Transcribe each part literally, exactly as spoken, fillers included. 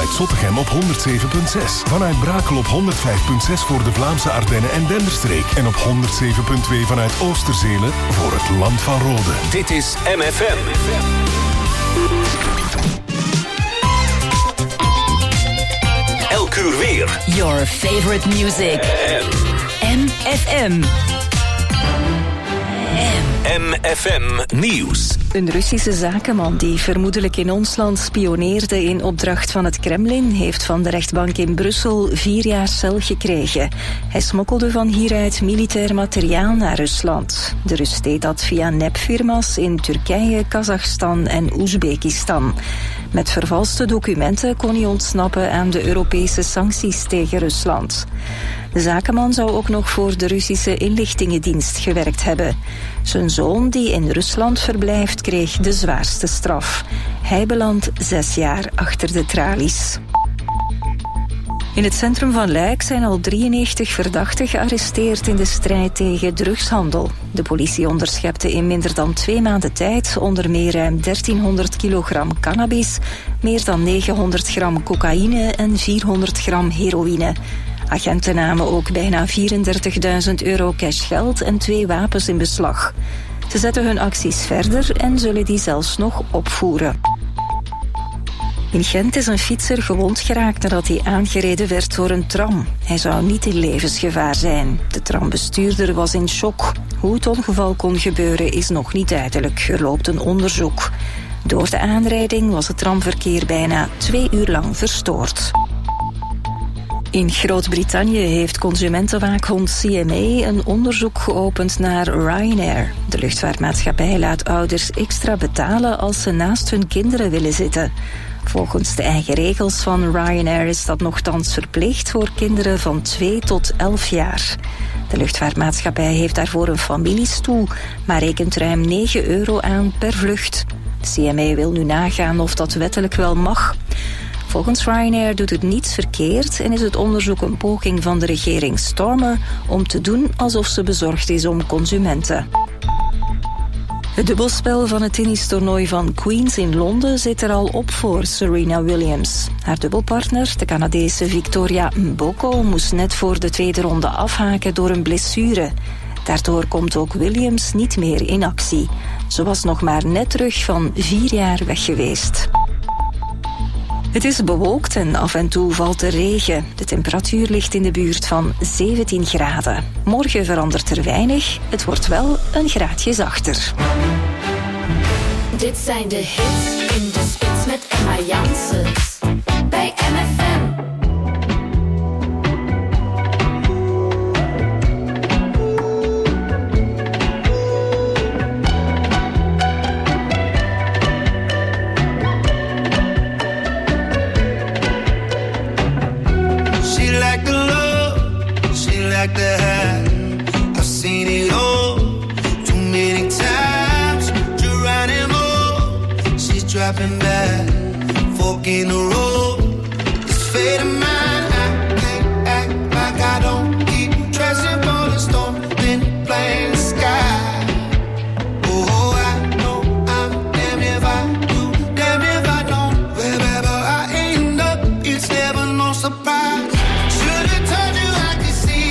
vanuit Zottegem op honderd zeven komma zes. Vanuit Brakel op honderd vijf komma zes voor de Vlaamse Ardennen en Denderstreek. En op honderd zeven komma twee vanuit Oosterzelen voor het Land van Rode. Dit is M F M. Elk uur weer. Your favorite music. M F M. M F M Nieuws. Een Russische zakenman die vermoedelijk in ons land spioneerde in opdracht van het Kremlin heeft van de rechtbank in Brussel vier jaar cel gekregen. Hij smokkelde van hieruit militair materiaal naar Rusland. De Rus deed dat via nepfirma's in Turkije, Kazachstan en Oezbekistan. Met vervalste documenten kon hij ontsnappen aan de Europese sancties tegen Rusland. De zakenman zou ook nog voor de Russische inlichtingendienst gewerkt hebben. Zijn zoon, die in Rusland verblijft, kreeg de zwaarste straf. Hij belandt zes jaar achter de tralies. In het centrum van Luik zijn al drieënnegentig verdachten gearresteerd in de strijd tegen drugshandel. De politie onderschepte in minder dan twee maanden tijd onder meer ruim dertienhonderd kilogram cannabis, meer dan negenhonderd gram cocaïne en vierhonderd gram heroïne. Agenten namen ook bijna vierendertigduizend euro cashgeld en twee wapens in beslag. Ze zetten hun acties verder en zullen die zelfs nog opvoeren. In Gent is een fietser gewond geraakt nadat hij aangereden werd door een tram. Hij zou niet in levensgevaar zijn. De trambestuurder was in shock. Hoe het ongeval kon gebeuren is nog niet duidelijk. Er loopt een onderzoek. Door de aanrijding was het tramverkeer bijna twee uur lang verstoord. In Groot-Brittannië heeft consumentenwaakhond C M A een onderzoek geopend naar Ryanair. De luchtvaartmaatschappij laat ouders extra betalen als ze naast hun kinderen willen zitten. Volgens de eigen regels van Ryanair is dat nochtans verplicht voor kinderen van twee tot elf jaar. De luchtvaartmaatschappij heeft daarvoor een familiestoel, maar rekent ruim negen euro aan per vlucht. C M A wil nu nagaan of dat wettelijk wel mag. Volgens Ryanair doet het niets verkeerd en is het onderzoek een poging van de regering Starmer om te doen alsof ze bezorgd is om consumenten. Het dubbelspel van het tennistoernooi van Queens in Londen zit er al op voor Serena Williams. Haar dubbelpartner, de Canadese Victoria Mboko, moest net voor de tweede ronde afhaken door een blessure. Daardoor komt ook Williams niet meer in actie. Ze was nog maar net terug van vier jaar weg geweest. Het is bewolkt en af en toe valt er regen. De temperatuur ligt in de buurt van zeventien graden. Morgen verandert er weinig. Het wordt wel een graadje zachter. Dit zijn de hits in de spits met Emma Janssens. Bij M F M. Like the hat, I've seen it all too many times. Geronimo, she's dropping back, fork in the road. It's fate of mine. I can't act like I don't keep dressing for the storm, then playing the sky. Oh, I know I'm damn if I do, damn if I don't. Wherever I end up, it's never no surprise. Should've told you I could see.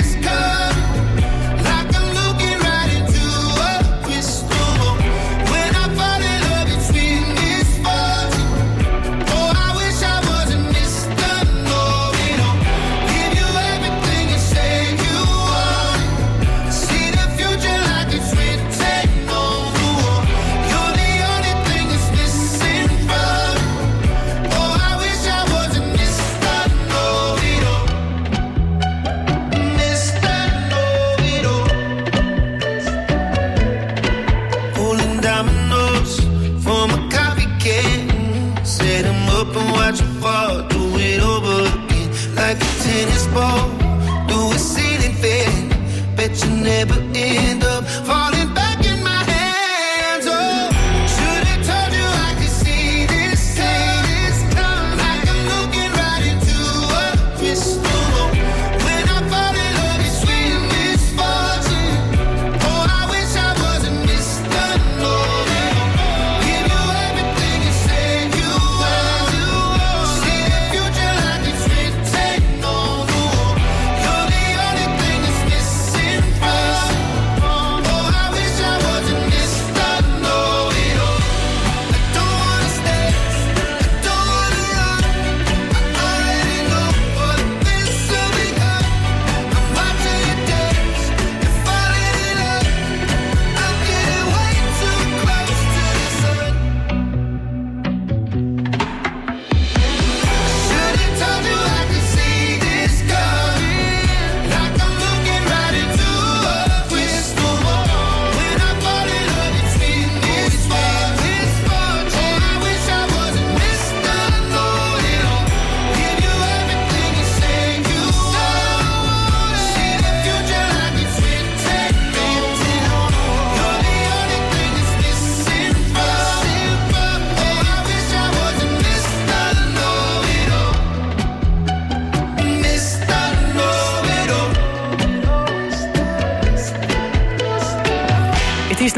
Never end up falling back in my hands. Oh, should've told you I could see this time. Like I'm looking right into a crystal. When I fall in love, it's sweet misfortune. Oh, I wish I wasn't Mister Nobody. Give you everything you say you want. See that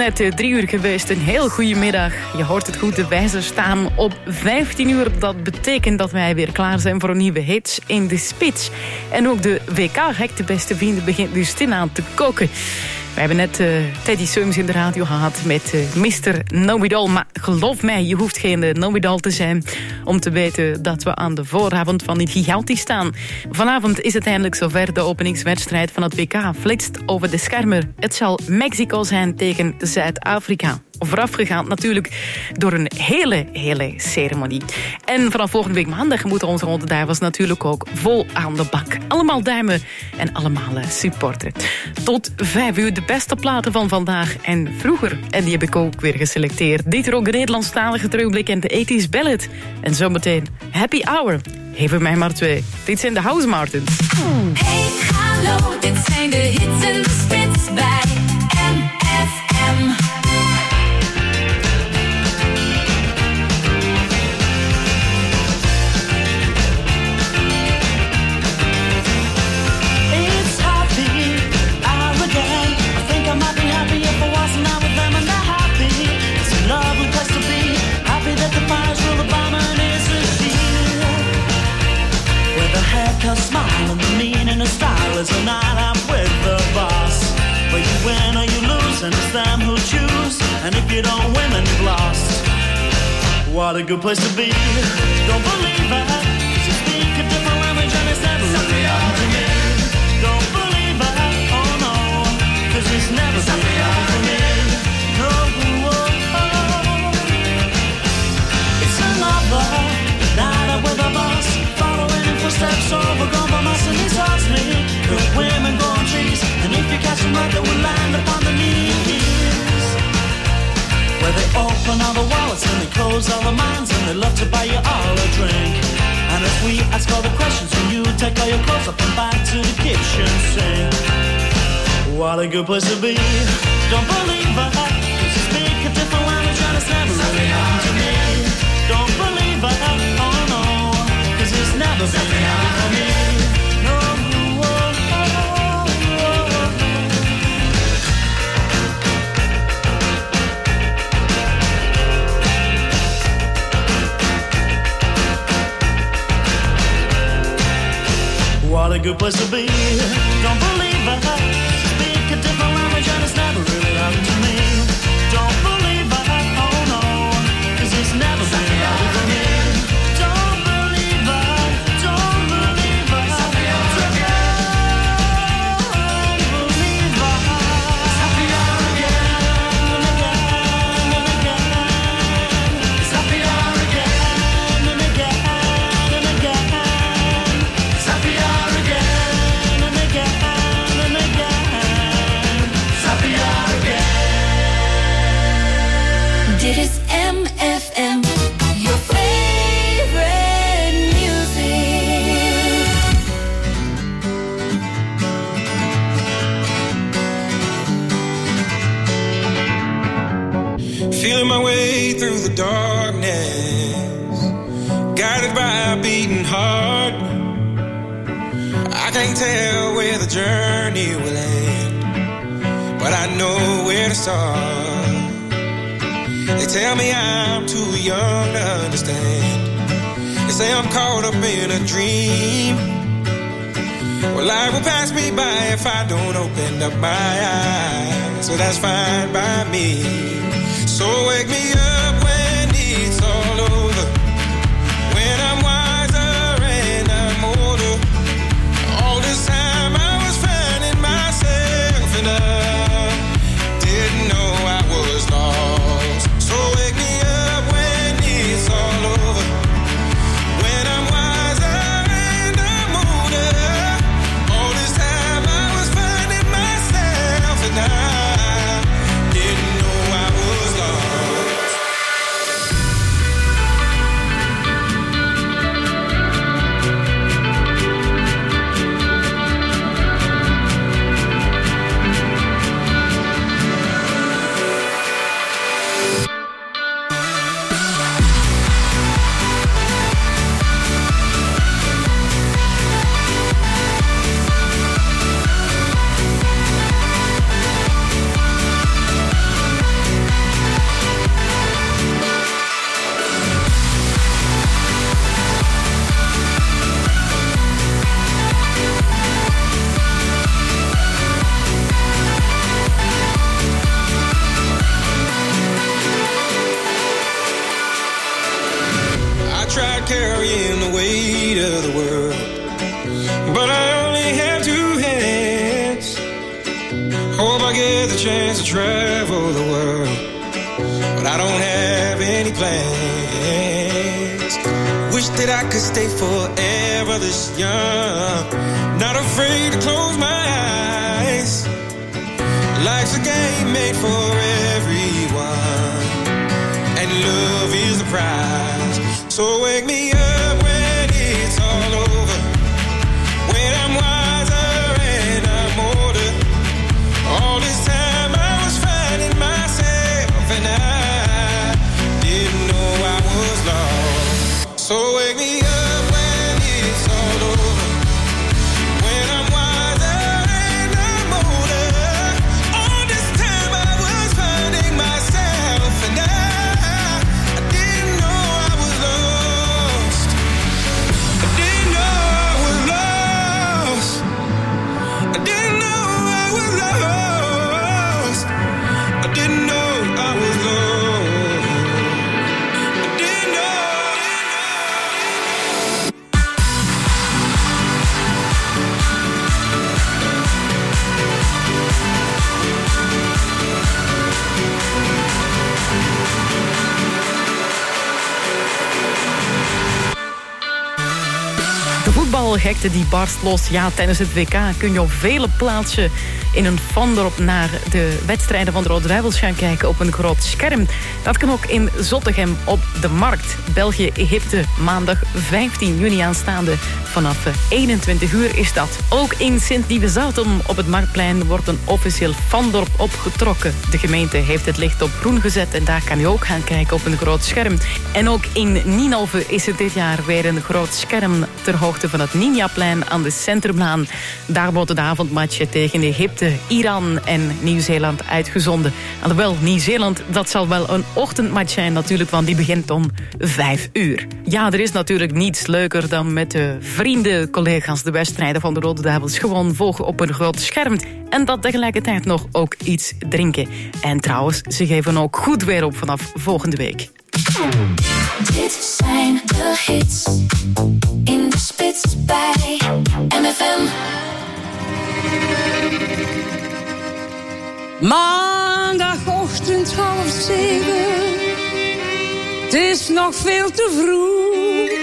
net uh, drie uur geweest. Een heel goede middag. Je hoort het goed, de wijzers staan op vijftien uur. Dat betekent dat wij weer klaar zijn voor een nieuwe hits in de spits. En ook de W K-hek, de beste vrienden, begint nu stilaan te koken. We hebben net uh, Teddy Swims in de radio gehad met uh, mister Know-It-All. Maar geloof mij, je hoeft geen uh, Know-It-All te zijn om te weten dat we aan de vooravond van die gigantisch staan. Vanavond is het eindelijk zover. De openingswedstrijd van het W K flitst over de schermen. Het zal Mexico zijn tegen Zuid-Afrika. Voorafgegaan natuurlijk door een hele, hele ceremonie. En vanaf volgende week maandag moeten onze Ronde Duivels natuurlijk ook vol aan de bak. Allemaal duimen en allemaal supporteren. Tot vijf uur de beste platen van vandaag en vroeger. En die heb ik ook weer geselecteerd. Dit er ook een Nederlandstalige terugblik en de tachtiger ballad. En zometeen Happy Hour. Geef er mij maar twee. Dit zijn de House Martins. Hey, hallo, dit zijn de hits en de spits bij M F M. A smile and the meaning of style is a night I'm with the boss. Where you win or you lose and it's them who choose. And if you don't win then you've lost. What a good place to be. Don't believe it, 'cause you speak a different language and it's never really hard to me. Don't believe it, oh no, 'cause it's never really hard for me. No, oh, oh. It's another night out with a boss. Steps over, compromise and he's asked me. Good women go on trees, and if you catch them right, they will land upon the knees. Where they open all the wallets and they close all the minds, and they love to buy you all a drink. And as we ask all the questions, when you take all your clothes up and back to the kitchen sink. What a good place to be. Don't believe it, 'cause you speak a different language and it's never really happened to me. Don't believe it, oh no, 'cause it's never been hard for me. No, oh, oh, oh. What a good place to be. Don't believe it. Speak a different language and it's never really happened to me. Don't believe it, oh no, 'cause it's never been hard for me. Dit is M F M, your favorite music. Feeling my way through the darkness, guided by a beating heart. I can't tell where the journey will end, but I know where to start. They tell me I'm too young to understand. They say I'm caught up in a dream. Well, life will pass me by if I don't open up my eyes. So that's fine by me. So wake me up when it's all over, when I'm wiser and I'm older. All this time I was finding myself and I didn't know I was lost. So wake me up when it's all over, when I'm wiser and I'm older. All this time I was finding myself and I didn't know I was lost. carrying the weight of the world. But I only have two hands. Hope I get the chance to travel the world. But I don't have any plans. Wish that I could stay forever this young. Not afraid to close my eyes. Life's a game made for everyone, and love is the prize. So wake me up when it's all over, when I'm wiser and I'm older. All this time I was finding myself, and I didn't know I was lost. So wake me up when it's all over, when I'm wiser and I'm older. All this time I was finding myself, and I, I didn't know I was lost. I didn't know I was lost. I didn't know I was lost. I didn't know I was lost. I didn't know. De voetbalgekte die barst los. Ja, tijdens het W K kun je op vele plaatsen in een vandorp naar de wedstrijden van de Rode Duivels gaan kijken op een groot scherm. Dat kan ook in Zottegem op de Markt. België-Egypte, maandag vijftien juni aanstaande. Vanaf eenentwintig uur is dat. Ook in Sint-Niebezouten op het Marktplein wordt een officieel vandorp opgetrokken. De gemeente heeft het licht op groen gezet en daar kan je ook gaan kijken op een groot scherm. En ook in Nienhoven is er dit jaar weer een groot scherm ter hoogte van het Ninjaplein aan de Centrumlaan. Daar wordt de avondmatch tegen Egypte, Iran en Nieuw-Zeeland uitgezonden. Alhoewel, Nieuw-Zeeland, dat zal wel een ochtendmatch zijn natuurlijk, want die begint om vijf uur. Ja, er is natuurlijk niets leuker dan met de vrienden, collega's de wedstrijden van de Rode Duivels gewoon volgen op een groot scherm. En dat tegelijkertijd nog ook iets drinken. En trouwens, ze geven ook goed weer op vanaf volgende week. Dit zijn de hits in de spits bij M F M. Maandagochtend half zeven. Het is nog veel te vroeg.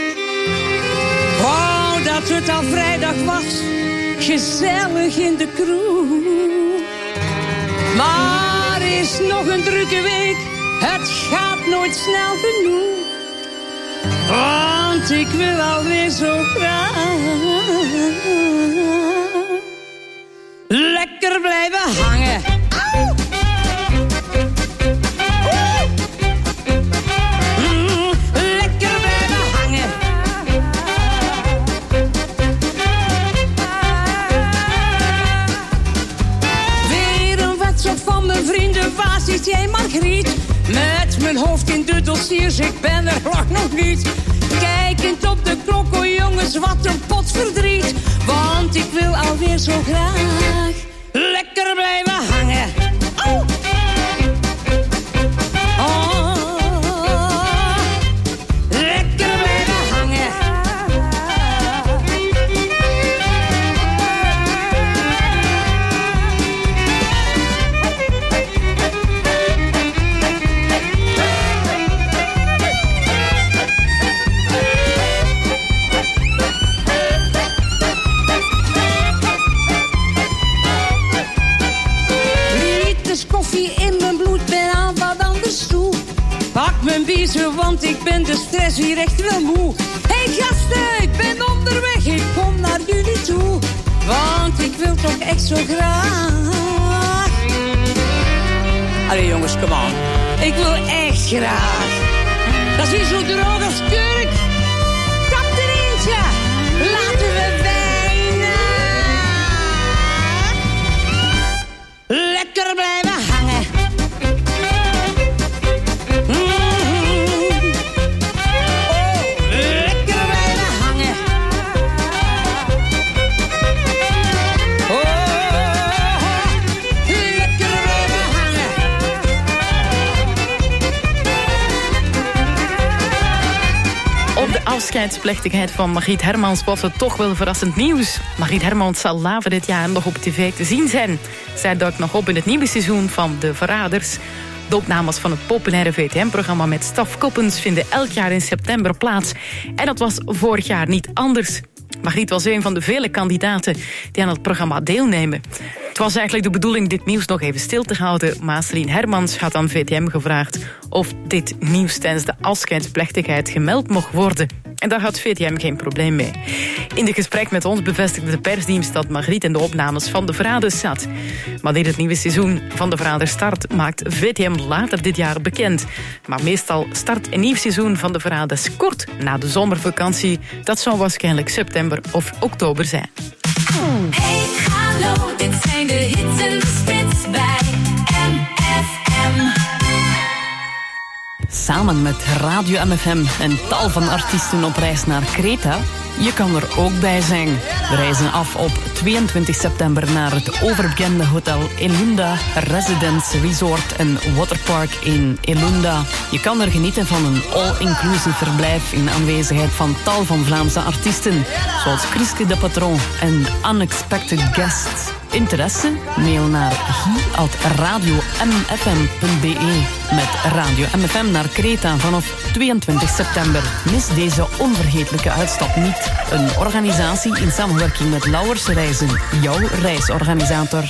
Wou dat het al vrijdag was, gezellig in de kroeg. Maar is nog een drukke week, het gaat nooit snel genoeg. Want ik wil alweer zo graag lekker blijven hangen. Au! Mm, lekker blijven hangen. Weer een wedstrijd van mijn vrienden, waar zit jij Margriet? Met mijn hoofd in de dossiers, ik ben er nog niet. Kijkend op de klok, oh jongens, wat een pot verdriet. Want ik wil alweer zo graag lekker blijven hangen. Oh! Oh, lekker blijven hangen. Mijn biezen, want ik ben de stress hier echt wel moe. Hey gasten, ik ben onderweg, ik kom naar jullie toe. Want ik wil toch echt zo graag. Allee jongens, come on. Ik wil echt graag. Dat is weer zo droog als kurk. Tap er eentje. Laten we wijnen. Lekker blijven hangen. de afscheidsplechtigheid van Margriet Hermans was het toch wel verrassend nieuws. Margriet Hermans zal later dit jaar nog op tv te zien zijn. Zij duikt nog op in het nieuwe seizoen van De Verraders. De opnames van het populaire V T M-programma met Staf Koppens vinden elk jaar in september plaats. En dat was vorig jaar niet anders. Margriet was een van de vele kandidaten die aan het programma deelnemen. Het was eigenlijk de bedoeling dit nieuws nog even stil te houden, maar Celine Hermans had aan V T M gevraagd of dit nieuws tijdens de afscheidsplechtigheid gemeld mocht worden. En daar had V T M geen probleem mee. In de gesprek met ons bevestigde de persdienst dat Margriet in de opnames van De Verraders zat. Maar dit het nieuwe seizoen van De Verraders start, maakt V T M later dit jaar bekend. Maar meestal start een nieuw seizoen van De Verraders kort na de zomervakantie. Dat zou waarschijnlijk september of oktober zijn. Hey, hallo, dit zijn de hits en de spits bij M F M. Samen met Radio M F M en tal van artiesten op reis naar Kreta. Je kan er ook bij zijn. We reizen af op tweeëntwintig september naar het overbekende hotel Elunda Residence Resort en Waterpark in Elunda. Je kan er genieten van een all-inclusive verblijf in aanwezigheid van tal van Vlaamse artiesten, zoals Chriske de Patron en Unexpected Guests. Interesse? Mail naar guy at radio m f m punt b e met Radio M F M naar Kreta vanaf tweeëntwintig september. Mis deze onvergetelijke uitstap niet. Een organisatie in samenwerking met Lauwers Reizen, jouw reisorganisator.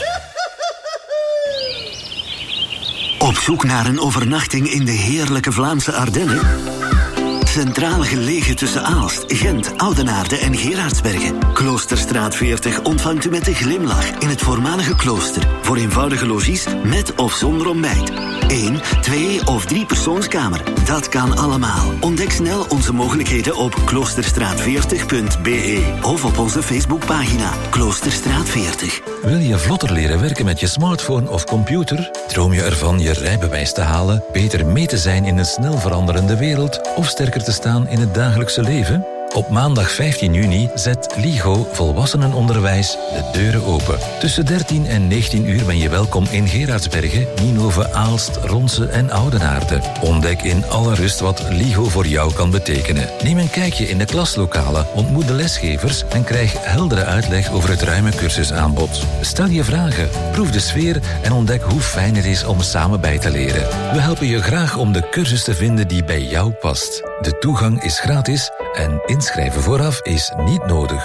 Op zoek naar een overnachting in de heerlijke Vlaamse Ardennen? Centraal gelegen tussen Aalst, Gent, Oudenaarde en Gerardsbergen. Kloosterstraat veertig ontvangt u met een glimlach in het voormalige klooster. Voor eenvoudige logies met of zonder ontbijt. Eén, twee of drie persoonskamer. Dat kan allemaal. Ontdek snel onze mogelijkheden op kloosterstraat veertig punt b e of op onze Facebookpagina Kloosterstraat veertig. Wil je vlotter leren werken met je smartphone of computer? Droom je ervan je rijbewijs te halen, beter mee te zijn in een snel veranderende wereld of sterker te staan in het dagelijkse leven? Op maandag vijftien juni zet LIGO Volwassenenonderwijs de deuren open. Tussen dertien en negentien uur ben je welkom in Gerardsbergen, Nienhoven, Aalst, Ronse en Oudenaarde. Ontdek in alle rust wat LIGO voor jou kan betekenen. Neem een kijkje in de klaslokalen, ontmoet de lesgevers en krijg heldere uitleg over het ruime cursusaanbod. Stel je vragen, proef de sfeer en ontdek hoe fijn het is om samen bij te leren. We helpen je graag om de cursus te vinden die bij jou past. De toegang is gratis en inschrijven vooraf is niet nodig.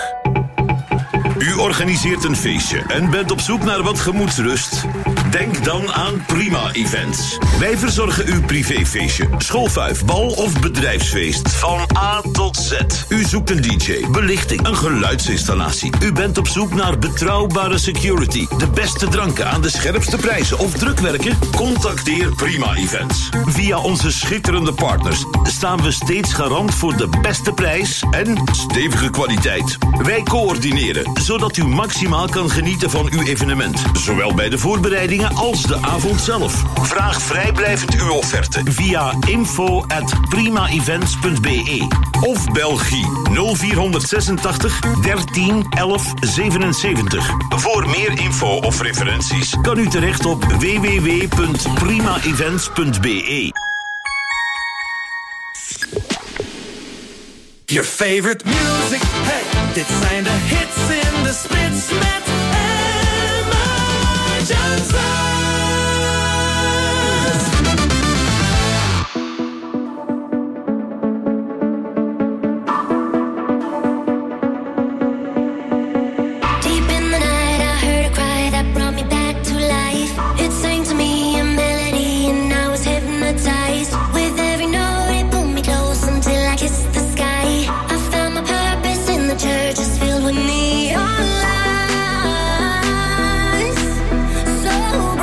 U organiseert een feestje en bent op zoek naar wat gemoedsrust? Denk dan aan Prima Events. Wij verzorgen uw privéfeestje, schoolfuif, bal of bedrijfsfeest. Van A tot Z. U zoekt een D J, belichting, een geluidsinstallatie. U bent op zoek naar betrouwbare security, de beste dranken aan de scherpste prijzen of drukwerken? Contacteer Prima Events. Via onze schitterende partners staan we steeds garant voor de beste prijs en stevige kwaliteit. Wij coördineren, zodat u maximaal kan genieten van uw evenement. Zowel bij de voorbereidingen als de avond zelf. Vraag vrijblijvend uw offerte via info at prima events punt b e of bel Guy nul vier zesentachtig dertien elf zevenenzeventig. Voor meer info of referenties kan u terecht op w w w punt prima events punt b e. Your favorite music, hey, dit zijn de hits in de spits met Emma Johnson. Deep in the night I heard a cry that brought me back to life. It sang to me a melody and I was hypnotized. With every note it pulled me close until I kissed the sky. I found my purpose in the church is filled with neon lights. So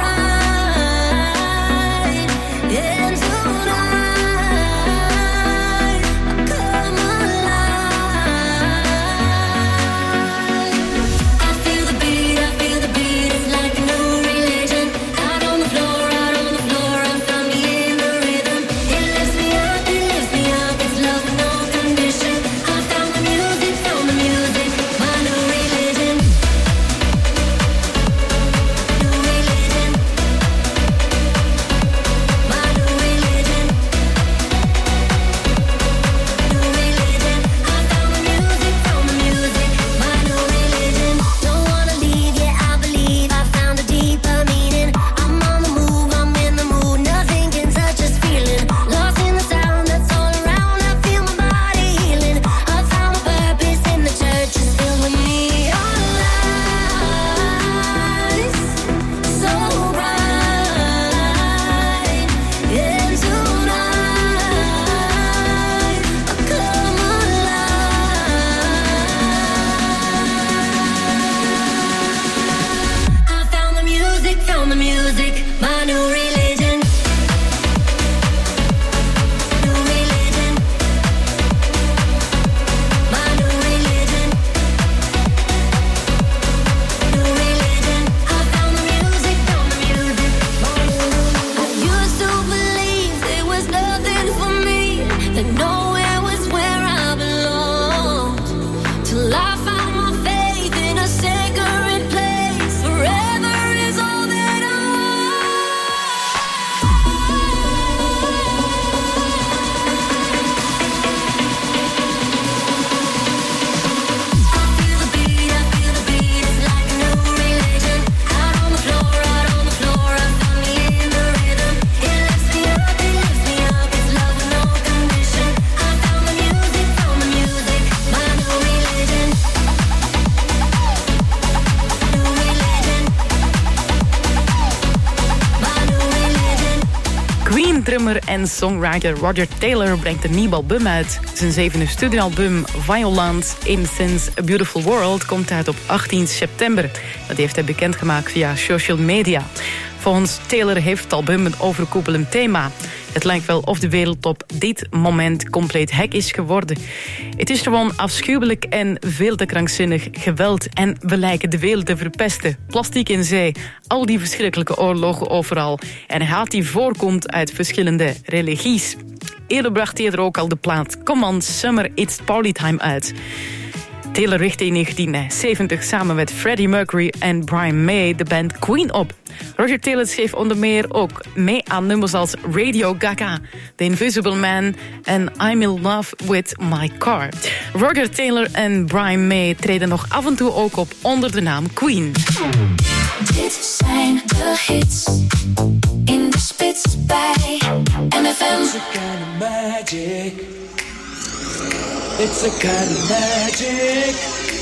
drummer en songwriter Roger Taylor brengt een nieuw album uit. Zijn zevende studioalbum Violent in Since a Beautiful World komt uit op achttien september. Dat heeft hij bekendgemaakt via social media. Volgens Taylor heeft het album een overkoepelend thema. Het lijkt wel of de wereld op dit moment compleet hek is geworden. Het is gewoon afschuwelijk en veel te krankzinnig geweld. En we lijken de wereld te verpesten. Plastic in zee, al die verschrikkelijke oorlogen overal. En haat die voorkomt uit verschillende religies. Eerder bracht hij er ook al de plaat Come on Summer It's Partytime uit. Taylor richtte in negentien zeventig samen met Freddie Mercury en Brian May de band Queen op. Roger Taylor schreef onder meer ook mee aan nummers als Radio Gaga, The Invisible Man en I'm in Love with My Car. Roger Taylor en Brian May treden nog af en toe ook op onder de naam Queen. Dit zijn de hits in de spits bij M F M. It's a kind of magic. It's a kind of magic.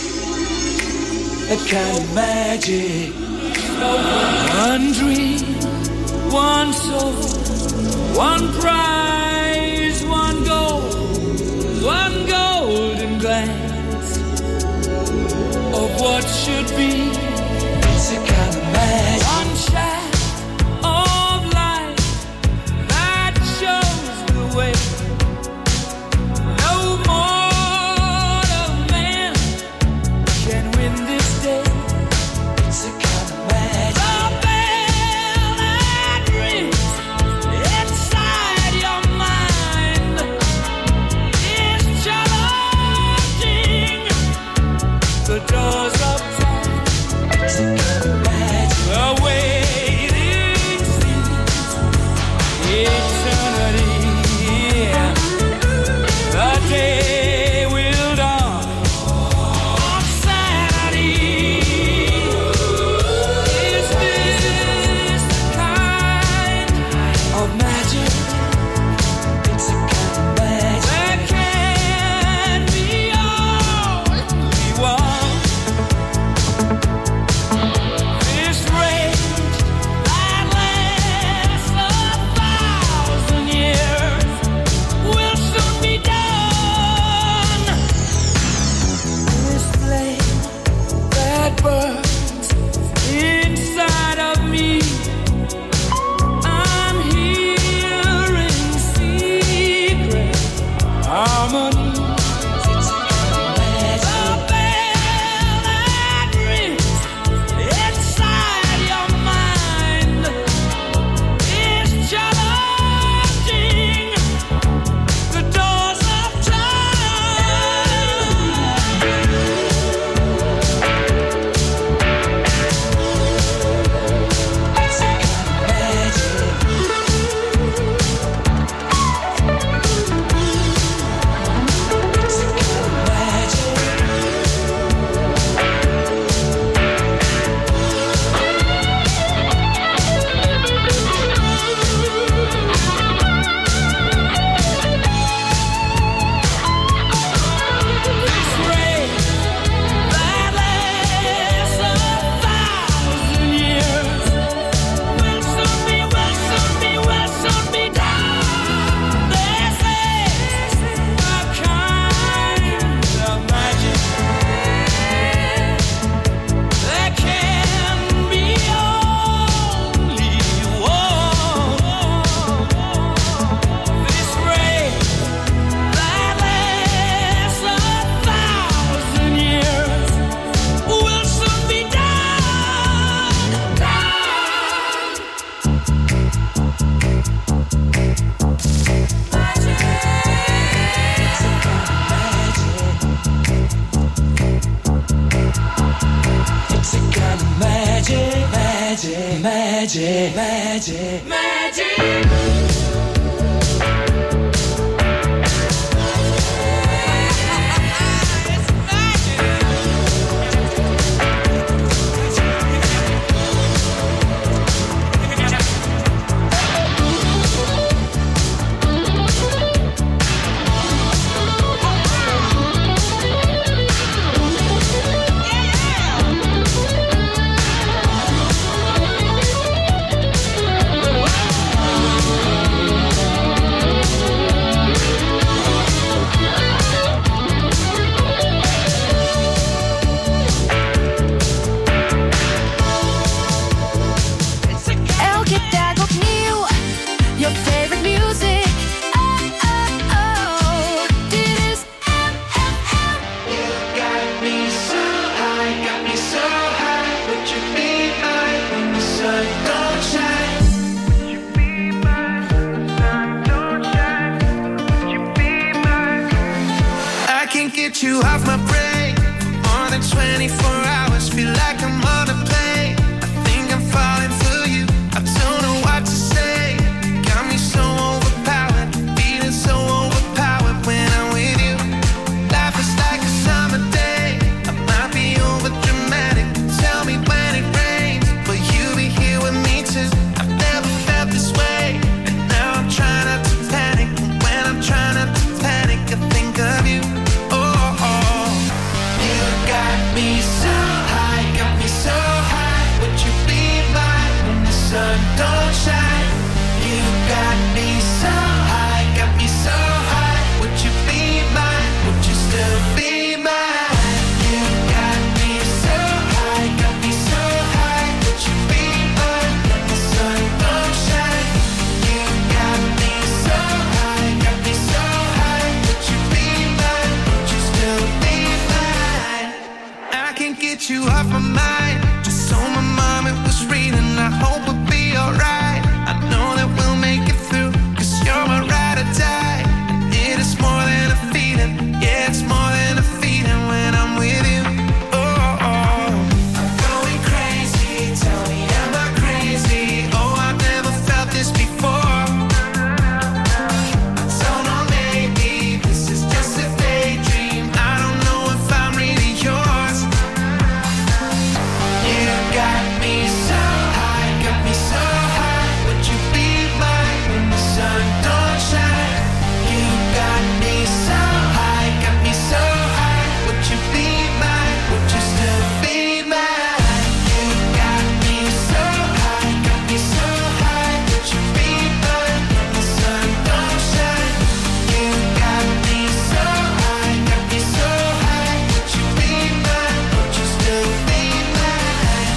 A kind of magic. One dream, one soul, one prize, one goal, one golden glance of what should be. It's a kind of magic. One shaft of light that shows the way. No mortal man can win this day. It's a kind of magic. The bell that rings inside your mind is challenging the doors of time. It's a kind of magic. The waiting seems eternity. Yeah. The day will dawn on Saturday. Is this the kind of magic? It's a kind of magic. There can be only one. This rage that lasts a thousand years will soon be done. This flame that burns inside of me, I'm hearing secret harmonies. It's a kind of magic. The bell that rings inside your mind is challenging the doors of time. It's a kind of magic. It's a kind of This rain that lasts a thousand years will soon be, will soon be, will soon be done. This is a kind of magic. There can be only one. This rain that lasts a thousand years will soon be done. It's a kind of magic, magic, magic, magic, magic. get you off my brain for more than twenty-four hours. Feel like I'm on a plane. I think I'm falling for you. I don't know what to say. Got me so overpowered, feeling so overpowered when I'm with you. Life is like a summer day. I might be over dramatic. Tell me when it rains, will you be here with me too? I've never felt this way, and now I'm trying not to panic. When I'm trying not to panic, I think of you. Oh, oh. You got me so high, got me so high. Would you be mine when the sun don't shine? You got me so high, got me so high. Would you be mine? Would you still be mine? You got me so high, got me so high. Would you be mine when the sun don't shine? You got me so high, got me so high. Would you be mine? Would you still be mine? I can't get you off my mind. Just so my mom it was reading. I hope we'll be alright. I know that we'll make it through, cause you're my ride or die. And it is more than a feeling. Yeah, it's more than a feeling when I'm with you. Oh, oh. I'm going crazy. Tell me, am I crazy? Oh, I've never felt this before. I don't know, maybe this is just a daydream. I don't know if I'm really yours. You got me so high, got me so high. Would you be mine when the sun don't shine? You got me so high, got me so high. Would you be mine? Would you still be mine? You got me so high, got me so high. Would you be mine when the sun don't shine? You got me so high, got me so high. Would you be mine? Would you still be mine?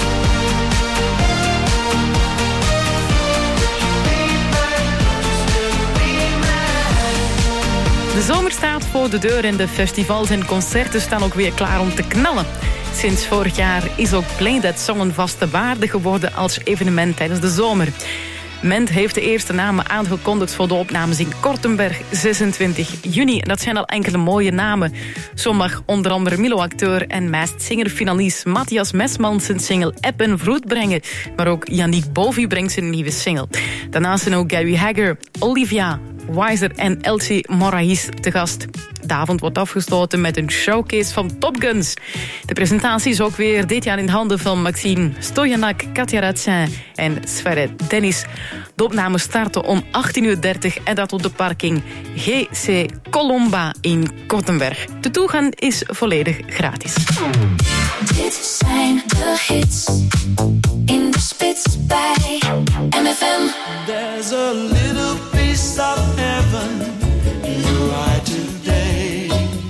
De zomer staat voor de deur en de festivals en concerten staan ook weer klaar om te knallen. Sinds vorig jaar is ook Playdead Song een vaste waarde geworden als evenement tijdens de zomer. Ment heeft de eerste namen aangekondigd voor de opnames in Kortenberg, zesentwintig juni. Dat zijn al enkele mooie namen. Zo mag onder andere Milo-acteur en Masked Singer-finalist Matthias Mesman zijn single Eb en Vloed brengen. Maar ook Yannick Bovy brengt zijn nieuwe single. Daarnaast zijn ook Gary Hagger, Olivia Weiser en Elsie Moraes te gast. De avond wordt afgesloten met een showcase van Top Guns. De presentatie is ook weer dit jaar in handen van Maxime Stojanak, Katja Ratzin en Sverre Dennis. De opnames starten om achttien uur dertig en dat op de parking G C Colomba in Kortenberg. De toegang is volledig gratis. Dit zijn de hits in de spits bij M F M. There's a little piece of heaven in your eye today.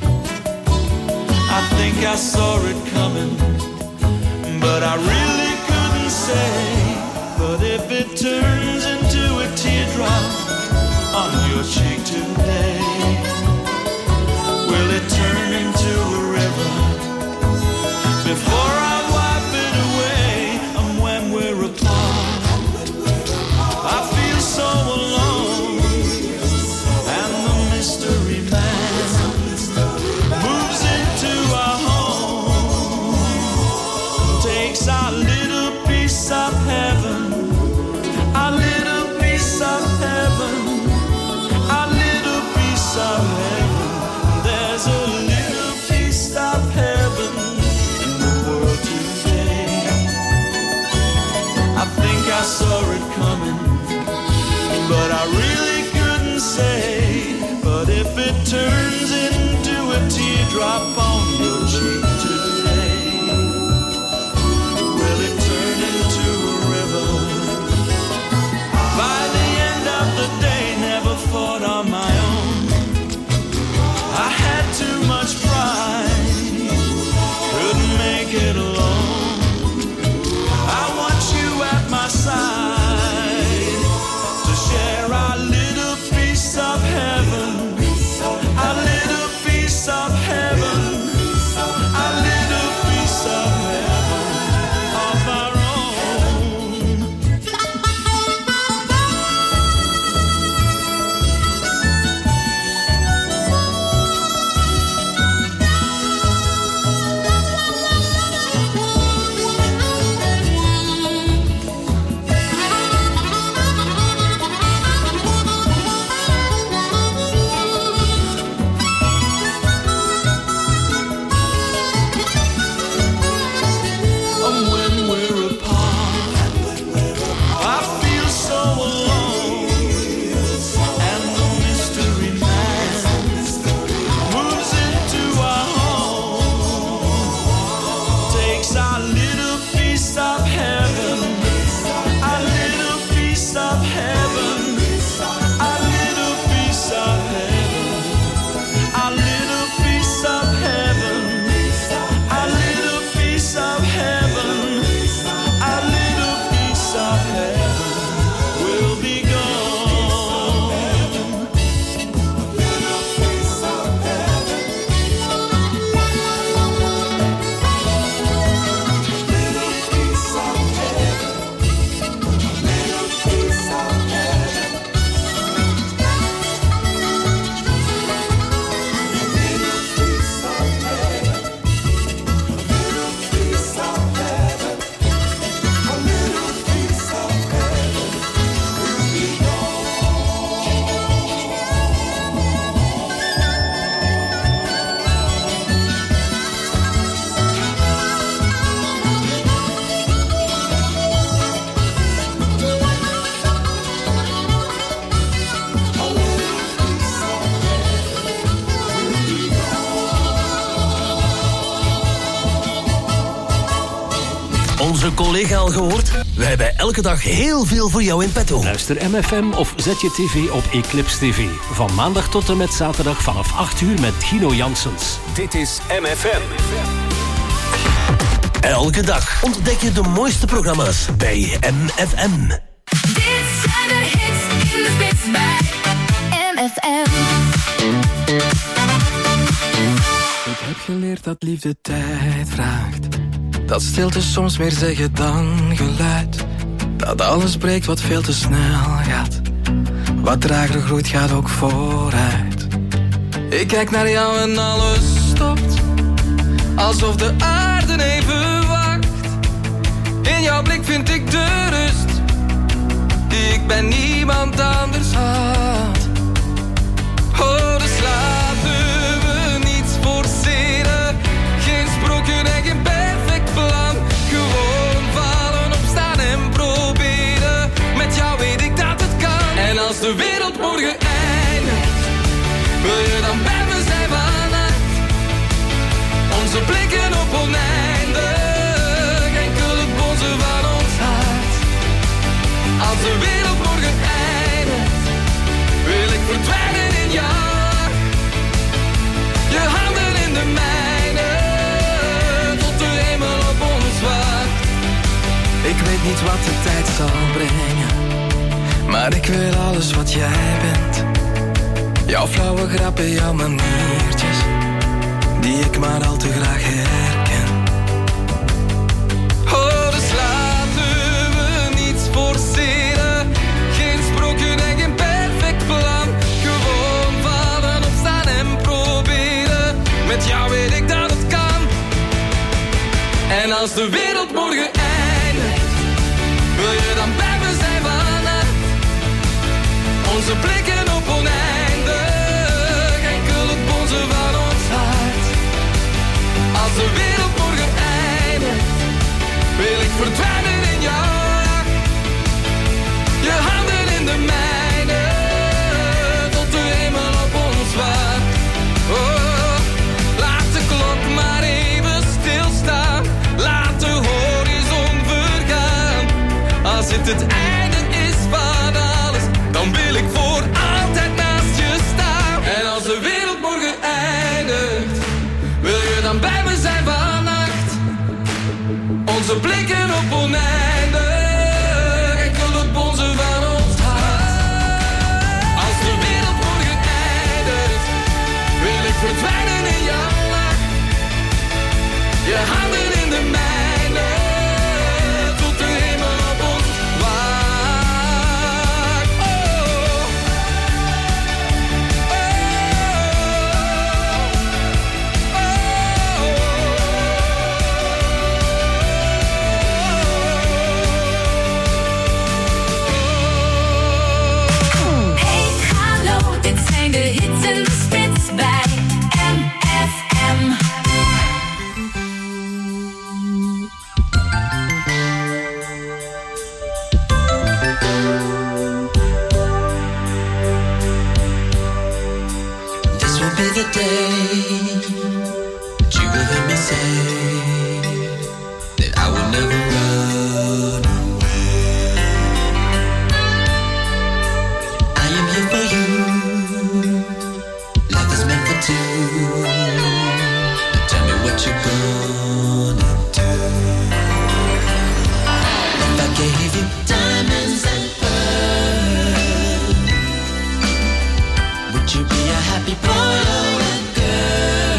I think I saw it coming, but I really couldn't say. But if it turns into a teardrop on your cheek today, will it turn into a river before I wipe it away? And when we're apart, I feel so alone, and the mystery man moves into our home, takes our little piece of heaven, our little piece of heaven, our little piece of heaven. There's a little piece of heaven in the world today. I think I saw it coming, but I really couldn't say. But if it turns into a teardrop on your cheek today, will it turn into a river? By the end of the day, never fought on my own. I had too much pride, couldn't make it alone. I want you at my side to share our little piece of heaven, our little piece of heaven, onze collega al gehoord? Wij hebben elke dag heel veel voor jou in petto. Luister M F M of zet je tv op Eclipse T V. Van maandag tot en met zaterdag vanaf acht uur met Gino Janssens. Dit is M F M. Elke dag ontdek je de mooiste programma's bij M F M. Dit zijn de hits in de spits bij M F M. Ik heb geleerd dat liefde tijd vraagt. Dat stilte soms meer zeggen dan geluid. Dat alles breekt wat veel te snel gaat. Wat trager groeit gaat ook vooruit. Ik kijk naar jou en alles stopt. Alsof de aarde even wacht. In jouw blik vind ik de rust die ik bij niemand anders had. Oh, dus laten we niets forceren. Geen sprookje en geen perfect plan. Gewoon vallen, opstaan en proberen. Met jou weet ik dat het kan. En als de wereld morgen eindigt, wil je dan bij me zijn vannacht? Onze blikken op oneindig, enkel het bonzen van ons hart. Als de wereld morgen eindigt, wil ik verdwijnen in jou. Je handen in de mijne, tot de hemel op ons wacht. Ik weet niet wat de tijd zal brengen, maar ik wil alles wat jij bent. Jouw flauwe grappen, jouw maniertjes, die ik maar al te graag herken. Oh, dus laten we niets forceren. Geen sprookje en geen perfect plan. Gewoon vallen, opstaan en proberen. Met jou weet ik dat het kan. En als de wereld morgen eindigt, wil je dan bij me zijn vannacht? Onze blikken op oneindig, enkel het bonzen van ons hart. Als de wereld morgen eindigt, wil ik verdwijnen in jou. Je handen in de mijne, tot de hemel op ons wacht. Oh, laat de klok maar even stilstaan. Laat de horizon vergaan. Als het het einde is van alles, dan wil ik voor altijd naast je staan. En als de wereld morgen eindigt, wil je dan bij me zijn vannacht? Onze blikken op oneindig, enkel het bonzen van ons hart. Als de wereld morgen eindigt, wil ik verdwijnen in jouw lach. Je handen in de mijne, tot de hemel op ons wacht. Oh, Hey, hallo, dit zijn de hits en de spits bij M F M. This will be the day that you will hear me say that I will never run away. I am here for you. Life is meant for two. Now tell me what you're gonna do. If I gave you diamonds and pearls, would you be a happy boy or a girl?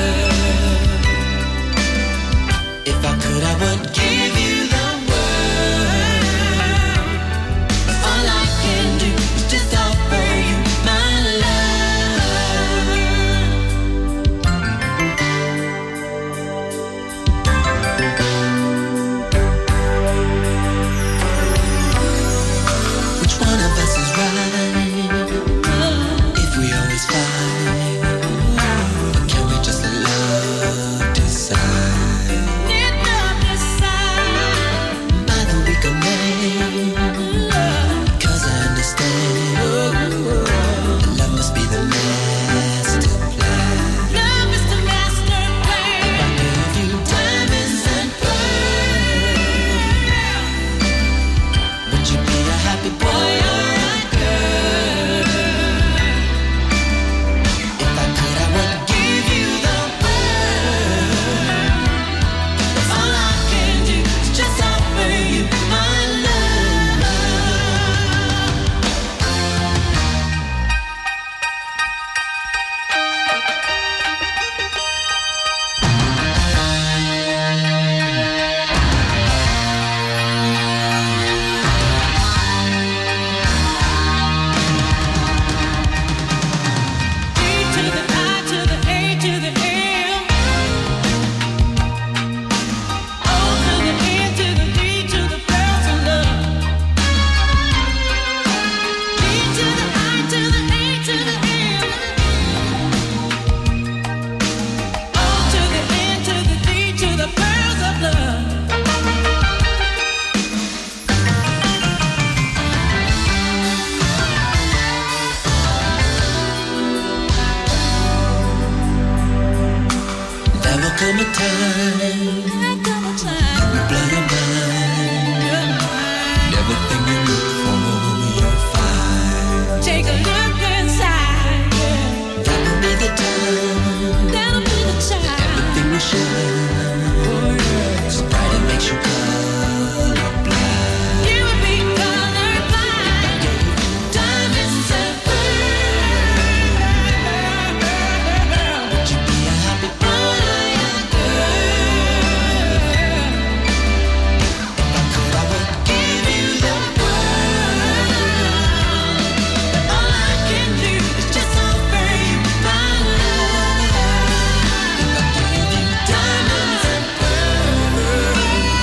come a time, you blow your mind, and everything you look for, you'll find. Take a look inside, yeah. That will be the time, That'll be the time. everything will shine, Oh, yeah. so bright it makes you colorblind. You will be colorblind. Diamonds and pearls. Would you be a happy boy or young girl? If I could, I would give you the world. All I can do is just offer you my love. If I gave you Diamonds and pearls.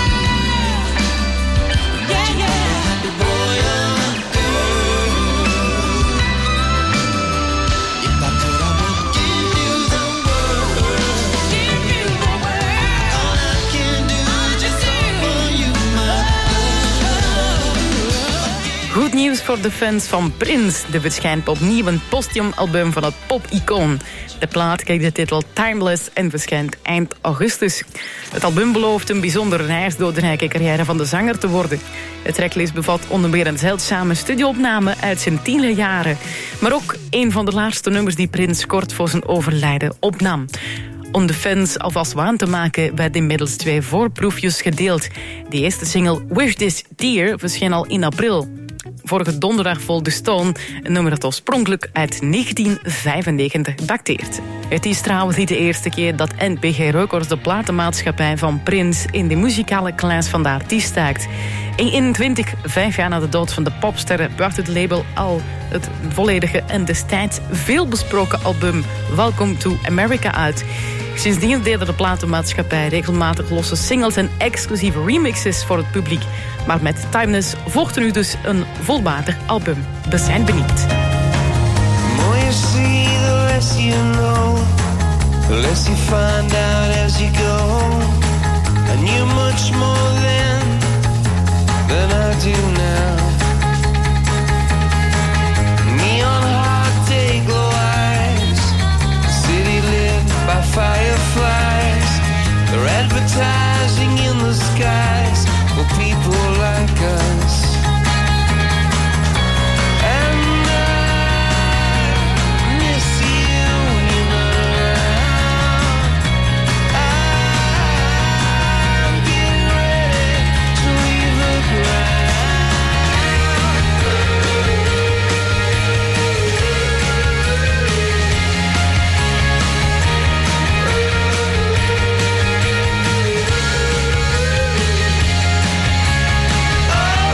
Yeah, yeah. happy boy or young girl. If I could, I would give you the world. Give you the world. All I can do is just offer you my love. Goed nieuws voor de fans van Prince. De verschijnt opnieuw een postium-album van het pop-icoon. De plaat krijgt de titel Timeless en verschijnt eind augustus. Het album belooft een bijzondere reis door de rijke carrière van de zanger te worden. Het tracklist bevat onder meer een zeldzame studioopname uit zijn tienerjaren. Maar ook een van de laatste nummers die Prince kort voor zijn overlijden opnam. Om de fans alvast waan te maken werden inmiddels twee voorproefjes gedeeld. De eerste single Wish This Dear verscheen al in april. Vorige donderdag volgde Stone, een nummer dat oorspronkelijk uit negentien vijfennegentig dateert. Het is trouwens niet de eerste keer dat N P G Records de platenmaatschappij van Prince in de muzikale class van de artiest staakt. In eenentwintig, vijf jaar na de dood van de popsterren, bracht het label al het volledige en destijds veelbesproken album Welcome to America uit. Sindsdien deden de platenmaatschappij regelmatig losse singles en exclusieve remixes voor het publiek. Maar met Timeless volgde nu dus een volwaardig album. We zijn benieuwd. More you see, the less you know, the less you find out as you go. I knew much more then than I do now. Neon heart, day glow eyes, city lit by fireflies. They're advertising in the skies for people like us. And I miss you when you're not around. I'm getting ready to leave the ground.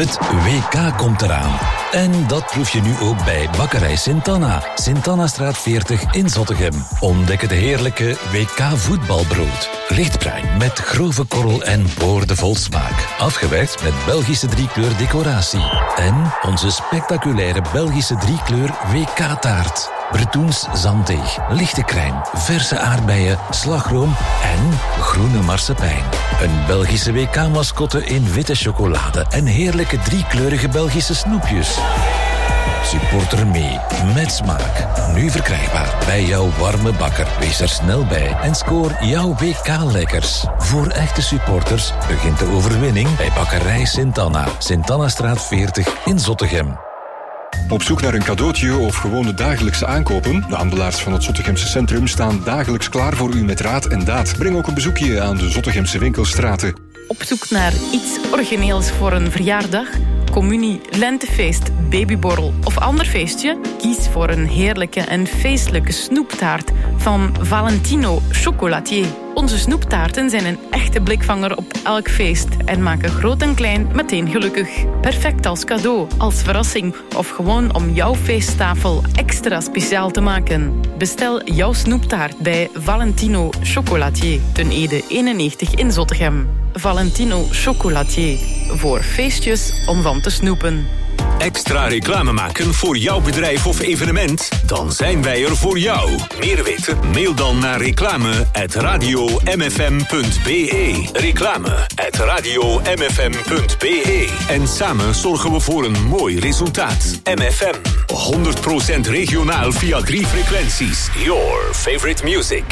Het W K komt eraan. En dat proef je nu ook bij Bakkerij Sint-Anna. Sint-Annastraat veertig in Zottegem. Ontdek het heerlijke W K voetbalbrood. Lichtbruin met grove korrel en boordevol smaak. Afgewerkt met Belgische driekleur decoratie. En onze spectaculaire Belgische driekleur W K-taart. Bretoens zanddeeg, lichte crème, verse aardbeien, slagroom en groene marsepein. Een Belgische W K-mascotte in witte chocolade en heerlijke driekleurige Belgische snoepjes. Supporter mee, met smaak. Nu verkrijgbaar bij jouw warme bakker. Wees er snel bij en scoor jouw W K-lekkers. Voor echte supporters begint de overwinning bij Bakkerij Sint-Anna. Sint-Annastraat veertig in Zottegem. Op zoek naar een cadeautje of gewoon de dagelijkse aankopen? De handelaars van het Zottegemse centrum staan dagelijks klaar voor u met raad en daad. Breng ook een bezoekje aan de Zottegemse winkelstraten. Op zoek naar iets origineels voor een verjaardag, communie, lentefeest, babyborrel of ander feestje? Kies voor een heerlijke en feestelijke snoeptaart van Valentino Chocolatier. Onze snoeptaarten zijn een echte blikvanger op elk feest en maken groot en klein meteen gelukkig. Perfect als cadeau, als verrassing of gewoon om jouw feesttafel extra speciaal te maken. Bestel jouw snoeptaart bij Valentino Chocolatier, ten Ede eenennegentig in Zottegem. Valentino Chocolatier, voor feestjes om van te snoepen. Extra reclame maken voor jouw bedrijf of evenement? Dan zijn wij er voor jou. Meer weten? Mail dan naar reclame at radio m f m punt b e. Reclame at radio m f m punt b e. En samen zorgen we voor een mooi resultaat. M F M, honderd procent regionaal via drie frequenties. Your favorite music.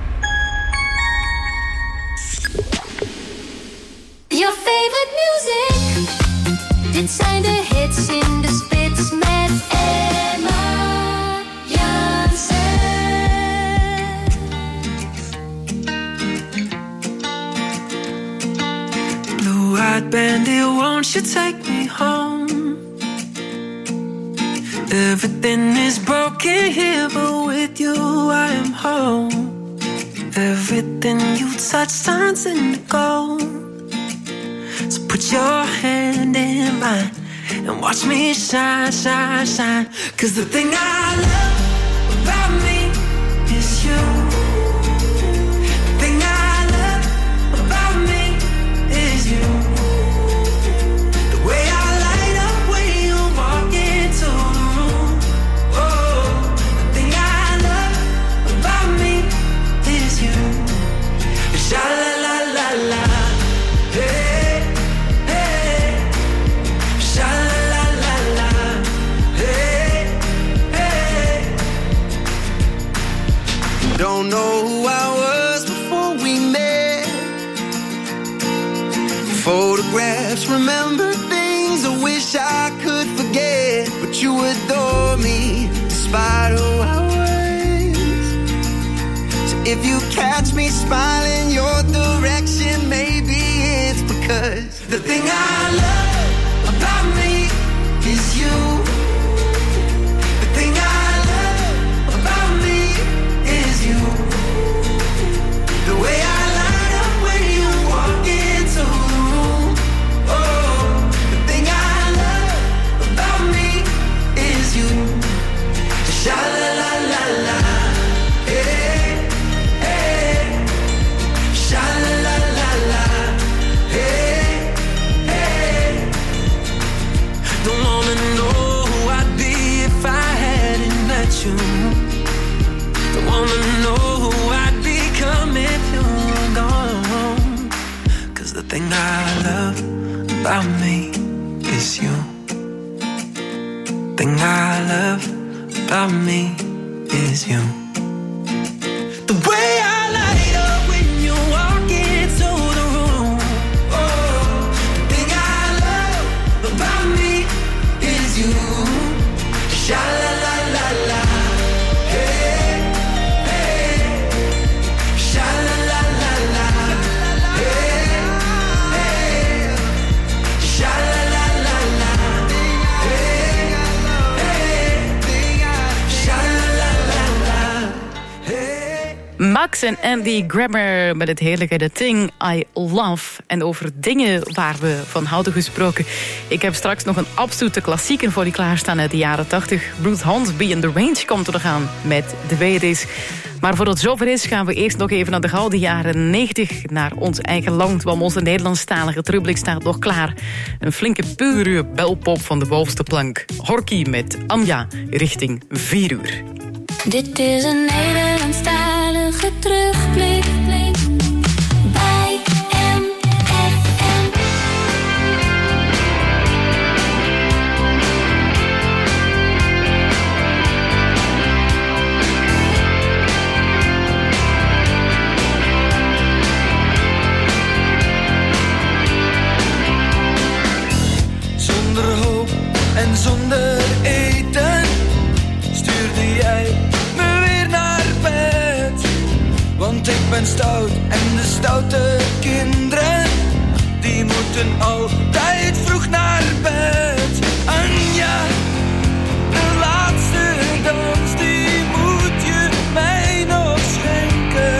Your favorite music. Dit zijn de hits in de spits met Emma Jansen. Blue-eyed bandit, won't you take me home? Everything is broken here, but with you I am home. Everything you touch turns into gold. So put your hand in mine and watch me shine, shine, shine. 'Cause the thing I love about me is you. The thing I love about me is you. The way I light up when you walk into the room. Oh, the thing I love about me is you. Sha la la la la. Hey. Don't know who I was before we met. Photographs, remember things I wish I could forget. But you adore me despite who I was. So if you catch me smiling your direction, maybe it's because the thing I love about me is you. The thing I love about me is you. The way I light up when you walk into the room. Oh, the thing I love about me is you. Sha la la la la. Hey, hey. Sha la la la la. Hey, hey. Don't wanna know who I'd be if I hadn't met you. Don't wanna know who I'd become if you were gone. 'Cause the thing I love about me is you. Thing I love about me is you. The way I light up when you walk into the room. Oh, the thing I love about me is you. Sha la la la la. Hey, hey. Sha la la la la. Hey, hey. Sha la la la la. Hey, hey. Sha la la la la. Fox en Andy Grammer met het heerlijke The Thing I Love. En over dingen waar we van houden gesproken. Ik heb straks nog een absolute klassieker voor die klaarstaan uit de jaren tachtig. Ruth Hornsby in The Range komt er gaan met De Way It Is. Maar voor het zover is, gaan we eerst nog even naar de gouden jaren negentig. Naar ons eigen land, want onze Nederlandstalige trubblik staat nog klaar. Een flinke pure belpop van de bovenste plank. Horky met Anja richting vier uur. Dit is een Nederlandstalige terugblik bij M F M. Zonder hoop en zonder eten stuurde jij me weer naar bed. Want ik ben stout en de stoute kinderen die moeten altijd vroeg naar bed. Anja, de laatste dans die moet je mij nog schenken.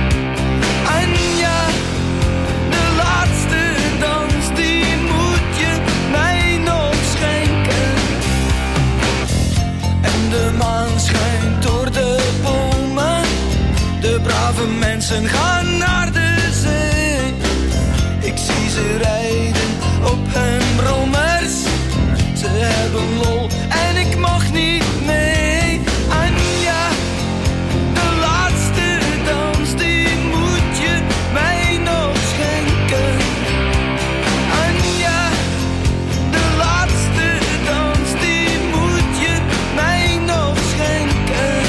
Anja, de laatste dans die moet je mij nog schenken. En de maan schijnt door de bomen. De brave mensen gaan naar de zee. Ik zie ze rijden op hun brommers. Ze hebben lol en ik mag niet mee. Anja, de laatste dans die moet je mij nog schenken. Anja, de laatste dans die moet je mij nog schenken.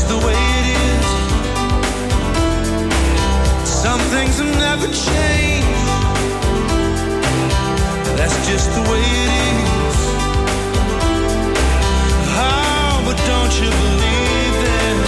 the way it is. Some things have never changed. That's just the way it is. Oh, but don't you believe that?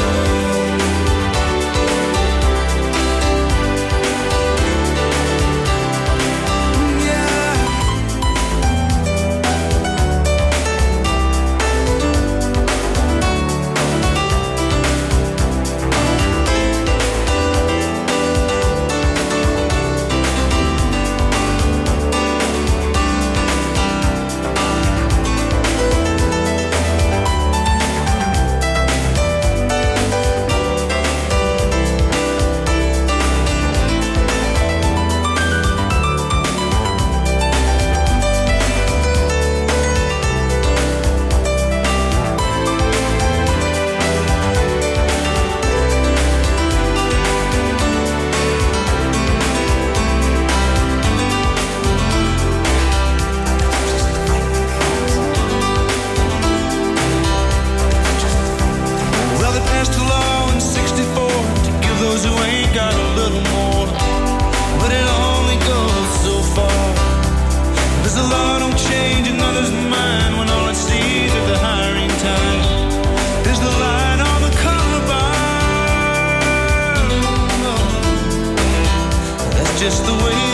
Just the way